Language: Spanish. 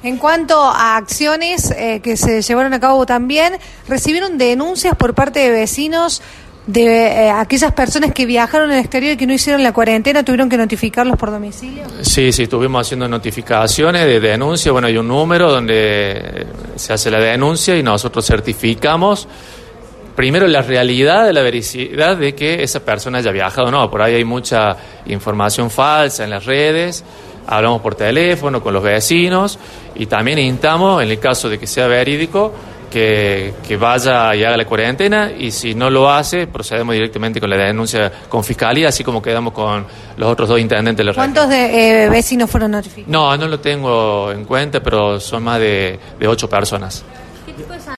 En cuanto a acciones que se llevaron a cabo también, recibieron denuncias por parte de vecinos de aquellas personas que viajaron al exterior y que no hicieron la cuarentena, ¿tuvieron que notificarlos por domicilio? Sí, estuvimos haciendo notificaciones de denuncia. Bueno, hay un número donde se hace la denuncia y nosotros certificamos primero la realidad de la veracidad de que esa persona haya viajado o no. Por ahí hay mucha información falsa en las redes, hablamos por teléfono con los vecinos y también instamos, en el caso de que sea verídico, que vaya y haga la cuarentena, y si no lo hace, procedemos directamente con la denuncia con fiscalía, así como quedamos con los otros 2 intendentes de la región. ¿Cuántos vecinos fueron notificados? No lo tengo en cuenta, pero son más de 8 personas.